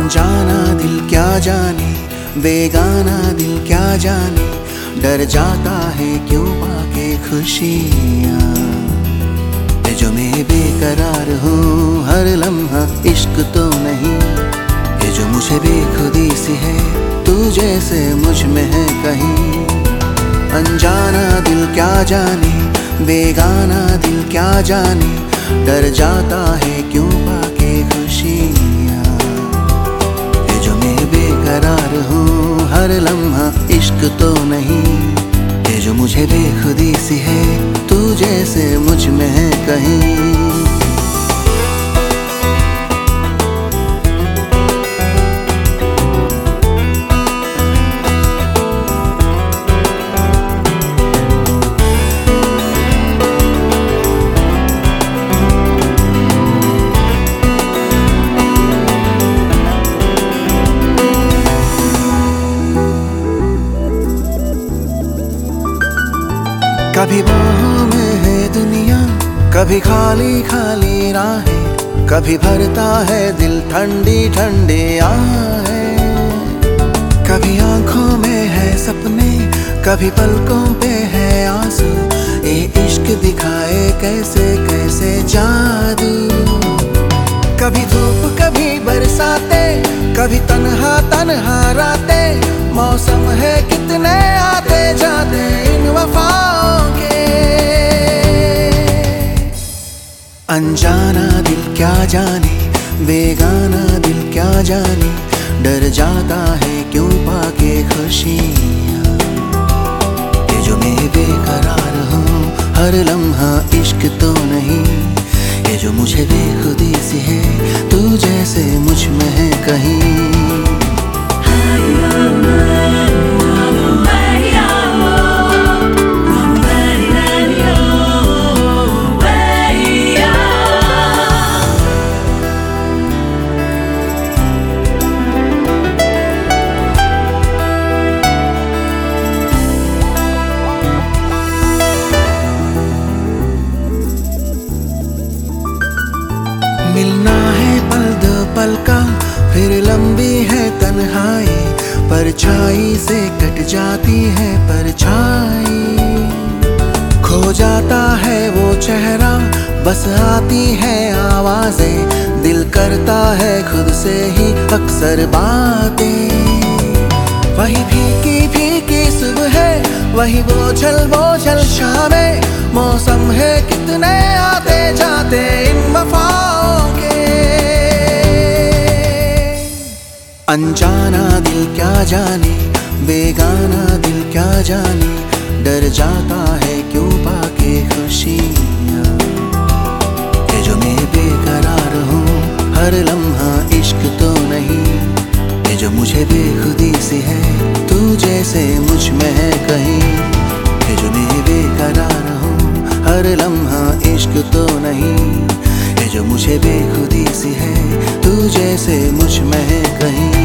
अनजाना दिल क्या जाने, बेगाना दिल क्या जाने, डर जाता है क्यों पाके खुशियाँ। ये जो मैं बेकरार हूँ हर लम्हा इश्क तो नहीं, ये जो मुझे बेखुदी सी है तू जैसे मुझ में है कहीं। अनजाना दिल क्या जाने, बेगाना दिल क्या जाने, डर जाता है क्यों पाके खुशियाँ। ये जो मैं बेकरार हूँ हर लम्हा इश्क तो नहीं, ये जो मुझे बेखुदी सी है तू जैसे मुझ में है कहीं। कभी बाहों में है दुनिया, कभी खाली खाली राहें, कभी भरता है दिल ठंडी ठंडी आहें। कभी आंखों में है सपने, कभी पलकों पे है आंसू, ये इश्क दिखाए कैसे कैसे जादू। कभी धूप कभी बरसाते, कभी तन्हा तन्हा रातें, मौसम है कितने आते जाते इन वफाओं के। अनजाना दिल क्या जाने, बेगाना दिल क्या जाने, डर जाता है क्यों पाके खुशियाँ। ये जो मैं बेकरार हूँ हर लम्हा इश्क तो नहीं, ये जो मुझे बेखुदी सी है तू जैसे मुझ में है कहीं। मिलना है पल दो पल का, फिर लंबी है तन्हाई, परछाई से कट जाती है परछाई। खो जाता है वो चेहरा, बस आती है आवाजें, दिल करता है खुद से ही अक्सर बातें। वही फीकी फीकी सुबह है, वही बोझल शामें, मौसम है कितने आते जाते इन वफाओं के। अनजाना दिल क्या जाने, बेगाना दिल क्या जाने, डर जाता है क्यों पाके खुशियाँ। ये जो मैं बेकरार हूँ हर लम्हा इश्क तो नहीं, ये जो मुझे बेखुदी सी है तू जैसे मुझ में है कहीं। ये जो मैं बेकरार हूँ हर लम्हा इश्क तो नहीं, ये जो मुझे बेखुदी सी है तू जैसे मुझ में है कहीं।